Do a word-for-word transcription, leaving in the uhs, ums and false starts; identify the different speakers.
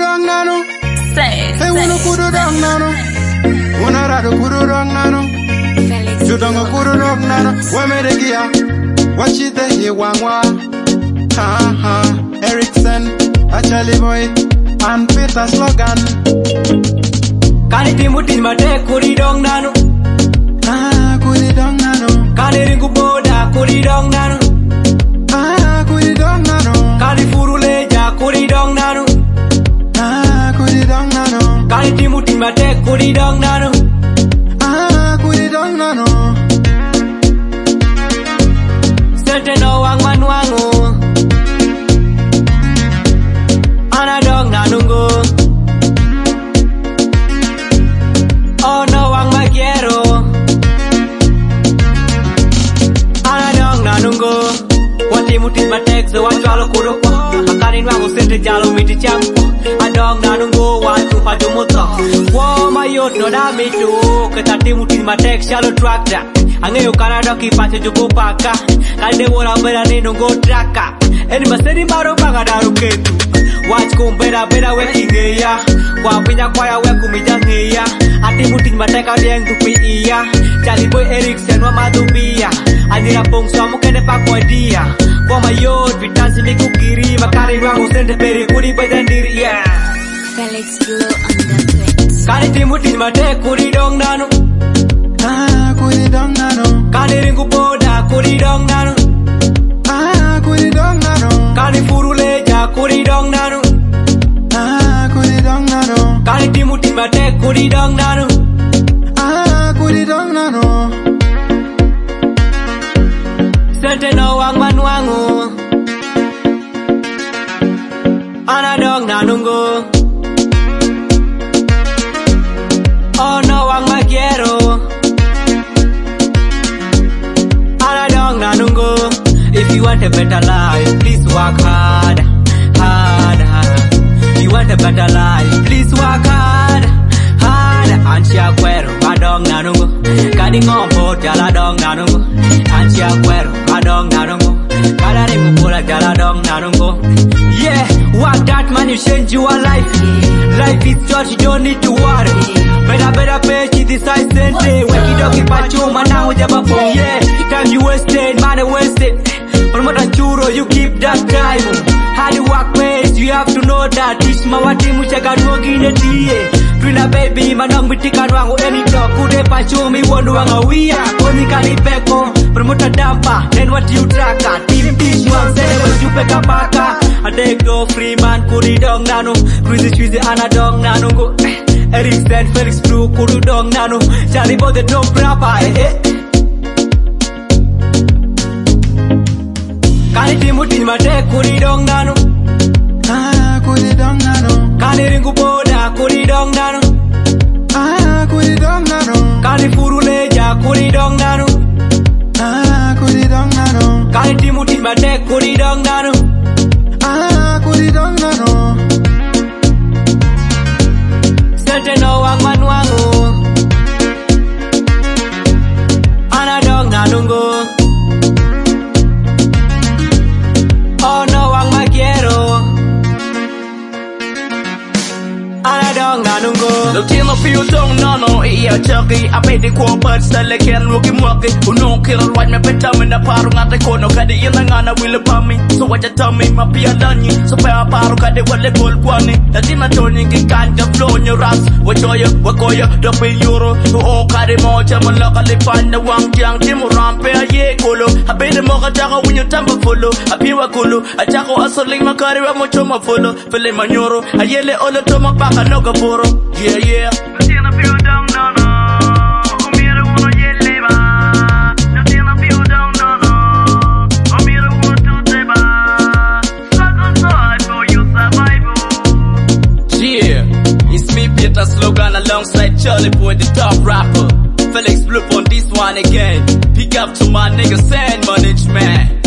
Speaker 1: dong nano.
Speaker 2: Say,
Speaker 1: Hey, wanna kudu dong nano. Wanna rado kudu dong nano. You don't go kudu dong nano. Wame de gia. Watch it the here wangwa. Ha ha. Erickson, a Charlie boy, and Peter Slogan.
Speaker 3: Kani timu timu te kuri dong nano.
Speaker 1: Ah, kuri dong nano.
Speaker 3: Kani ringu boda kuri dong nano.
Speaker 1: Ah, kuri dong nano.
Speaker 3: Kani furuleja kuri dong nano.
Speaker 1: Ah, kuri dong nano.
Speaker 3: Kani timu timu te kuri dong nano.
Speaker 1: Ah, kuri dong nano.
Speaker 3: Sente no wang manuangu. Ana dong nanungo. Oh no wang magiero. Ana dong nanungo. Wati muti matek so wachalo kuruko. Akari nwangu sente jalo miti champo. Adong nanungo watu padumoto. Wo mayot no da mitu. Ketati muti matek shalo tractor. Angeyo kanado kipacho jugo paka. Kande wora bera ninungo traka. Eni maseni maro baga daru ketu. Watch kumbera bera wekingeya. Kwa pinya kwaya weku mijangeya. Ati muti mateka dieng tupi iya. Charlie boy Erickson wa madubia. Adira pong suamu kene pa kwa dia. Kwa mayot vitansi miku kiri. Makari wangu sende peri kuri bedandiri yeah.
Speaker 2: Felix Blue on the beat.
Speaker 3: Kani timu timu te kuri dong nano.
Speaker 1: Ah, kuri dong nano.
Speaker 3: Kani ringu boda kuri dong nano.
Speaker 1: Ah, kuri dong nano.
Speaker 3: Kani furuleja kuri dong nano.
Speaker 1: Ah, kuri dong nano.
Speaker 3: Kani timu timu te kuri dong nano.
Speaker 1: Ah, kuri dong nano.
Speaker 3: Sente no wang manuangu. Ana dong nanungo. Oh no wang magiero. Ana dong nanungo. If you want a better life, please work hard, hard, hard. You want a better life, please work hard, hard. Anchi aguero, adong nanungo. Kadi ngombo, jala dong nanungo. Anchi aguero, adong nanungo. Kada ringu pula, jala dong nanungo. Yeah, work that man, you change your life. Life is short, you don't need to worry. Better, better pay, this I sent it. Weki doki pachuma, now jaba po. Yeah, time you wasted, money wasted. Promote and churro, you keep that time. How the work pays, you have to know that. This mawati muchaka nuogi ne tiye. Trina baby, manong bitika nwangu any talk. Kude pachumi, wondu wanga wia. Koni kani peko, promote dampa. Then what you track at? Team teach one, say what you peka baka. I take no free man, kuri dong nano. Cruisy cheesy, ana dong nano go. Erickson, Felix Blue, kudu dong nano. Charlie boy the dog rapper, eh eh. Kani timu timu te kuri dong nano.
Speaker 1: Ah, kuri dong nano.
Speaker 3: Kani ringu boda kuri dong nano.
Speaker 1: Ah, kuri dong nano.
Speaker 3: Kani furuleja kuri dong nano.
Speaker 1: Ah, kuri dong nano.
Speaker 3: Kani timu timu te kuri dong nano.
Speaker 1: Ah, kuri dong nano.
Speaker 3: Sente no wang manuangu. Ana dong nanungo. Oh no wang magiero. Ana dong nanungo.
Speaker 4: Look till I feel down, no, no, yeah, chucky. I made the core but still I can't look him walking. Who no kill right, me better in the paru, not the corner, got the yellow will upon me. So what you tell me, my peer done you. So pay a paru, got the what they call one. The dinner turning in can't flow in your ass. What joy, what go you, the pay euro. Who all carry more, jam and locally find the one young Tim around, pay a ye colo. I pay the mocha jago when you tumble follow. I pay a colo, a jago hustling my carry, I'm much on my follow. Feeling my euro, I yell it all the time, my back, I knock a poro. Yeah, yeah.
Speaker 5: No feel down, no, no. Om jag wanna leva. No feel down, no, no. Om jag wanna to leva. Struggle hard for your survival.
Speaker 4: Yeah, it's me, Peter Slogan, alongside Charlie Boy, the top rapper. Felix Blue on this one again. Pick up to my nigga Sand Management.